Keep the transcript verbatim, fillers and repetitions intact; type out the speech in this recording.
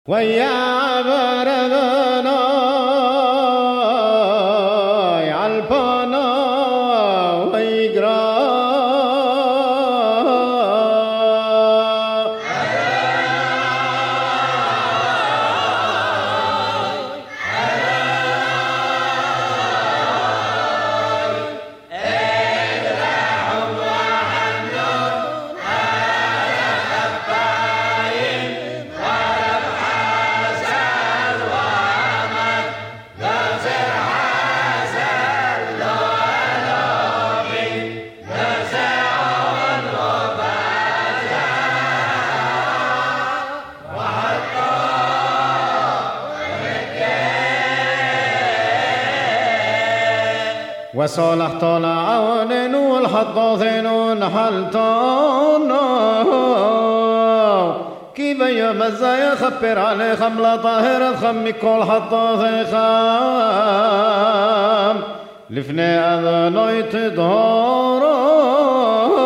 ويا بردنا يعلبنا ويقرا وصالح طالع عونين والحطاثين نحلتون كيف يمزا يخبر عليه خملة طاهرة خمي كل حطاثي خام لفني أذنيت دارا